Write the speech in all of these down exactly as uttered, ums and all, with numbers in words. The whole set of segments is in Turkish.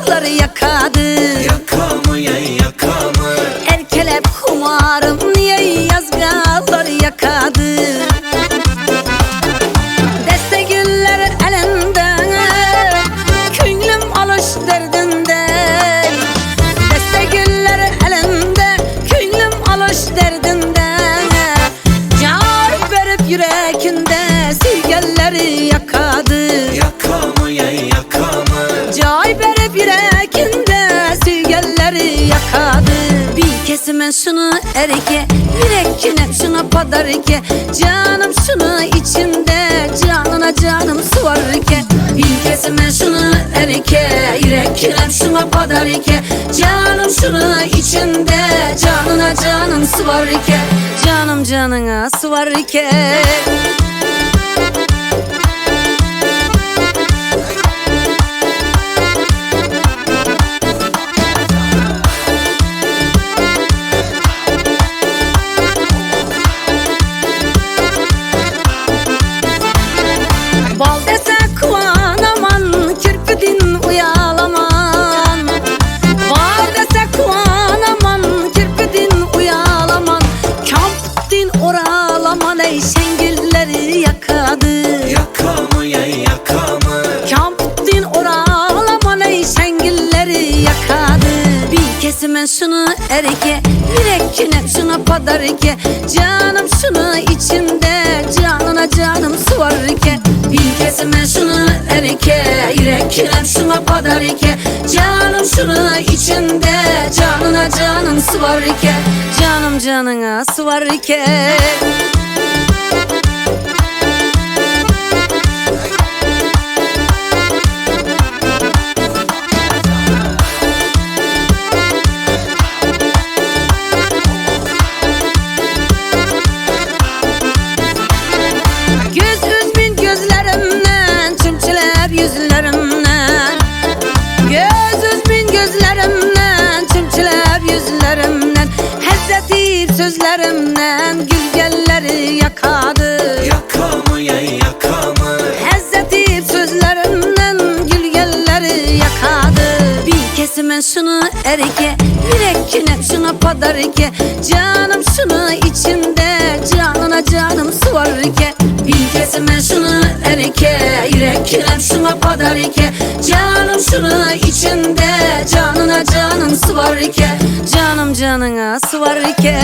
dağları yakadı. Yakamı yay yakamı. Erkelep kumarım niye yazgaları yakadı. Deste güller elinde, künglüm alış derdinde. Deste güller elinde, künglüm alış derdinde. Can verip yüreğinde silgelleri yakadı. Yakamı yay yakamı. Cay verip yüreğinde silgelleri yakadı. Bir kesime şunu erike, yürekine şuna padarike. Canım şunu içinde, canına canım suvarike. Bir kesime şunu erike, yürekine şuna padarike. Canım şunu içinde, canına canım suvarike. Canım canına suvarike. Bal dese kuvanaman, kirpidin uyalaman. Bal dese kuvanaman, kirpidin uyalaman. Kampdin oralaman, ey şengilleri yakadı. Yakamı yay yakamı. Kampdin oralaman, ey şengilleri yakadı. Bir kesime şunu erike, yürekine şuna padarike. Canım şunu içinde, canına canım suvarike. Bir kesime şunu erike, yürekine şuna padarike. Canım şunu içinde, canına canım suvarike. Canım canına suvarike. Yüzlerimden, göz üzbün gözlerimden, çimçiler yüzlerimden, hezzetip sözlerimden gülgelleri yakadı. Yakamı yay yakamı. Hezzetip sözlerimden gülgelleri yakadı. Bir kesime şunu erike, yürekine şuna padarike. Canım şunu içinde, canına canım suvarike. Bir kesime şunu erike, yürekine şuna padarike. Canım şunu içinde, canına canım suvarike. Canım canına suvarike.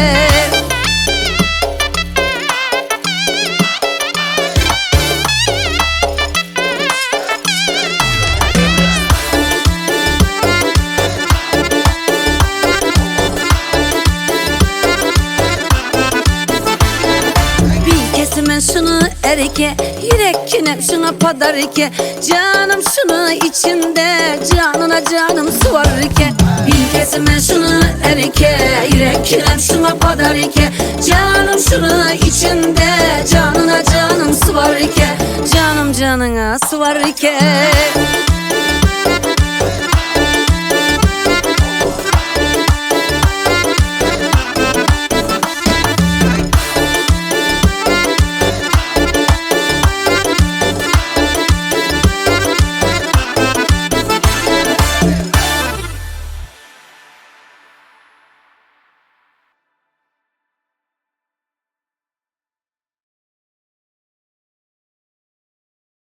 Kesime şunu erike, yürekine şuna padarike. Canım şunu içinde, canına canım suvarike. Bir kesime şunu erike, yürekine şuna padarike. Canım şunu içinde, canına canım suvarike. Canım canına suvarike.